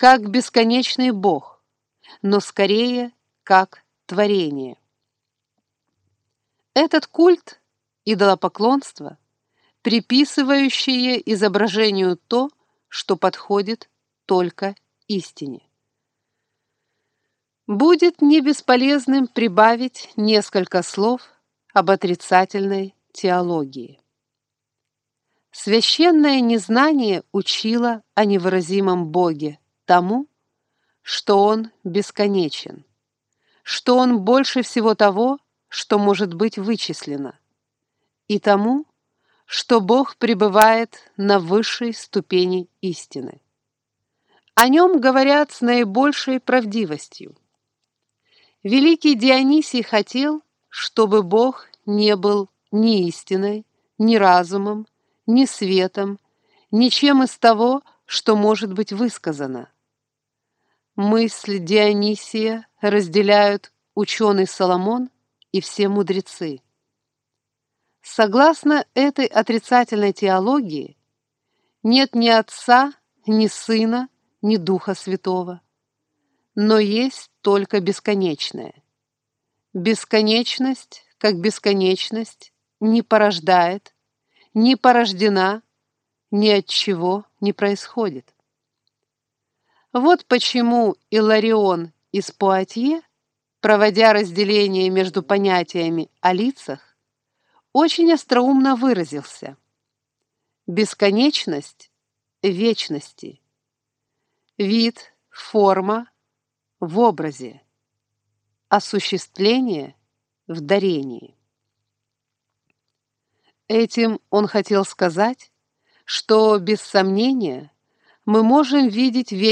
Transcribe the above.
как бесконечный Бог, но скорее как творение. Этот культ идолопоклонства, приписывающее изображению то, что подходит только истине. Будет не бесполезным прибавить несколько слов об отрицательной теологии. Священное незнание учило о невыразимом Боге тому, что Он бесконечен, что Он больше всего того, что может быть вычислено, и тому, что Бог пребывает на высшей ступени истины. О Нем говорят с наибольшей правдивостью. Великий Дионисий хотел, чтобы Бог не был ни истиной, ни разумом, ни светом, ничем из того, что может быть высказано. Мысль Дионисия разделяют ученый Соломон и все мудрецы. Согласно этой отрицательной теологии, нет ни Отца, ни Сына, ни Духа Святого, но есть только бесконечное. Бесконечность, как бесконечность, не порождает, не порождена, ни от чего не происходит. Вот почему Иларион из Пуатье, проводя разделение между понятиями о лицах, очень остроумно выразился: бесконечность в вечности, вид, форма в образе, осуществление в дарении. Этим он хотел сказать, что, без сомнения, мы можем видеть